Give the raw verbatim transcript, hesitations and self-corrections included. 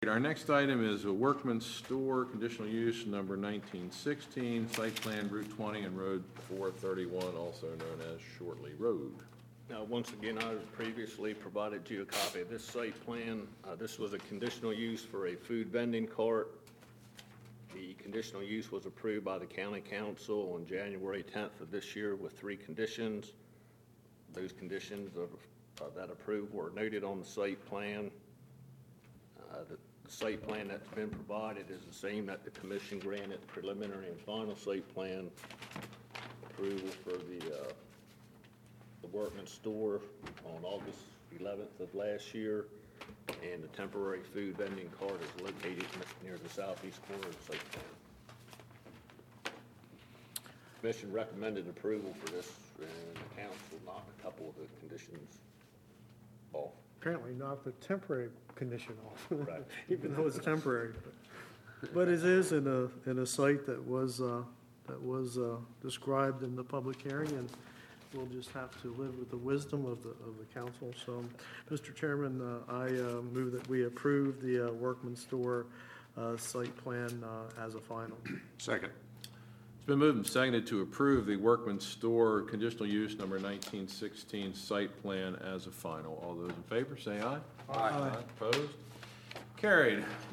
Our next item is a Workman's Store, conditional use number nineteen sixteen, site plan Route twenty and Road four thirty-one, also known as Shortley Road. Now, once again, I previously provided you a copy of this site plan. Uh, This was a conditional use for a food vending cart. The conditional use was approved by the county council on January tenth of this year with three conditions. Those conditions of, uh, that approved were noted on the site plan. Uh, The the site plan that's been provided is the same that the commission granted preliminary and final site plan approval for the, uh, the Workman's Store on August eleventh of last year. And the temporary food vending cart is located near the southeast corner of the site plan. Commission recommended approval for this, and the council knocked a couple of the conditions off. Apparently not the temporary condition off, Right. even though it's temporary. But- But it is in a, in a site that was, uh, that was uh, described in the public hearing, and we'll just have to live with the wisdom of the, of the council. So, Mister Chairman, uh, I uh, move that we approve the uh, Workman's Store uh, site plan uh, as a final. Second. It's been moved and seconded to approve the Workman's Store, conditional use number nineteen sixteen, site plan as a final. All those in favor, say aye. Aye. Opposed? Carried.